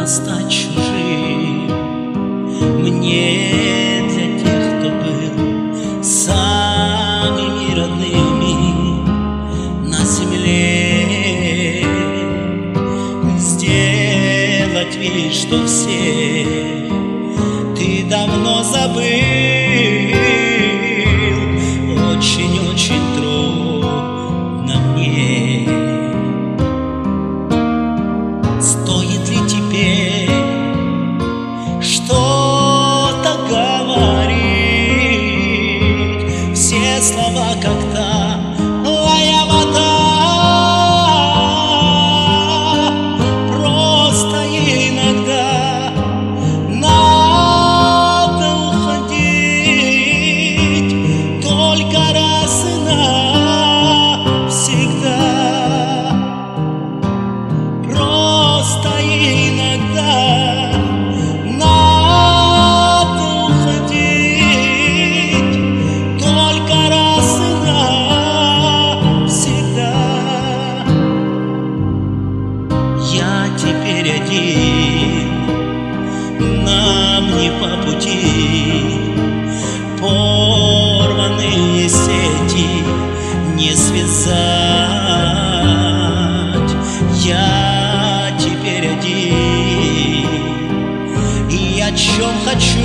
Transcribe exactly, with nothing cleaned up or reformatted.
стать чужим мне для тех, кто был самыми родными на земле. Сделать вид, что все ты давно забыл, очень-очень трудно мне. Стоит ли теперь что-то говорить? Все слова как та лая вода. Просто иногда надо уходить, только раз и навсегда. Просто иногда надо уходить, только раз и навсегда. Я теперь один, нам не по пути, порванные сети не связать. Я теперь один, и о чем хочу